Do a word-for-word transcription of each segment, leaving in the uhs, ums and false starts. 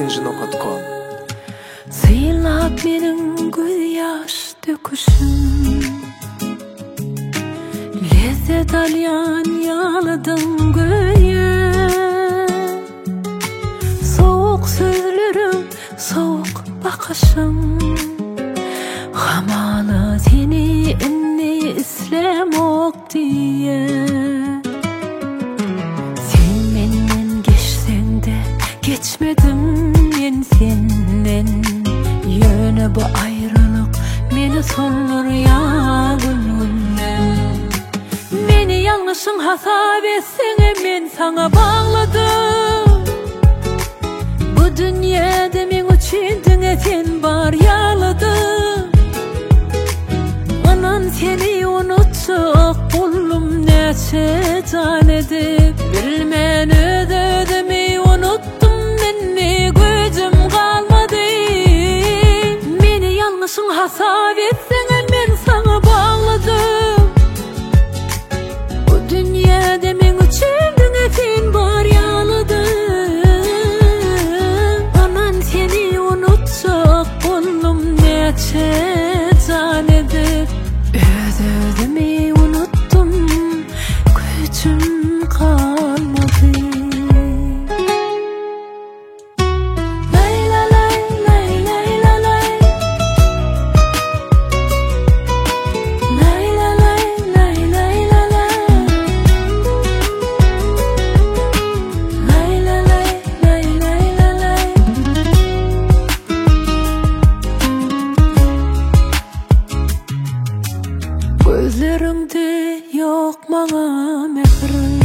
Injin okotkom. Sıylap menin göz yaş döküşüm, lezzet alyan yağladım göğe. Soğuk sözlerim, soğuk bakışım, hamalı seni inni islemok diye. Sen menden geçsen de geçmedim men senden. Yöne bu ayrılık meni solur ya gönlümden. Meni yanlışın hasap etsene men sana bağladım. Bu dünyada men üçün düne sen var yağladım. Anan seni unuttuk bullum neçe can edip. Bilmen öde ödemi unuttum menni gücüm kalmadı. Meni yanlışın hasap etsene men sana bağladım. Bu dünyada men üçün düne sen var yağladım. Anan seni unuttuk bullum neçe can edip. Öde ödemi unuttum gücüm kalmadı. Lay la lay lay lay la lay. Lay la lay lay lay la lay. Lay la lay lay lay la lay. Gözlerinde yok bana mehrim,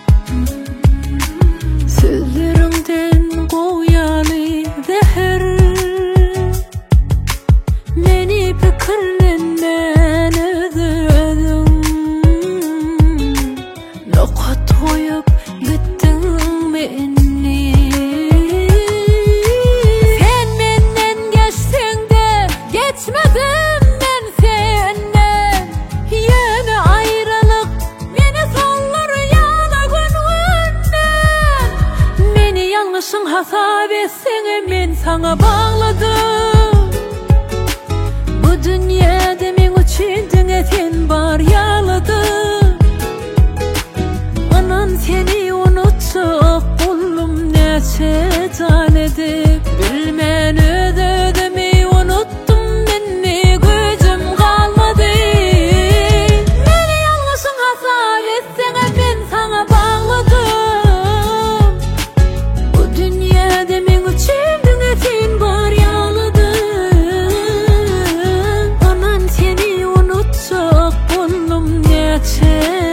sözlerimden koyalı zehir. Meni fikirlerinden özledim. Nokat koyup gittin beni. Sen menden geçsen de geçmedim ben senden. Yeni ayrılık meni sollar yağla gönlümden. Meni yanlışın hasap etsene men sana bağladım. Bu dünyada men üçün düne sen var yağladım. Anan seni unuttuk bullum neçe can edip. Bilmen öde ödemi unuttum menni gücüm kalmadı. Meni yanlışın hasap etsene men sana bağladım. Bu dünyada men üçün düne sen var yağladım. Anan seni unuttuk bullum neçe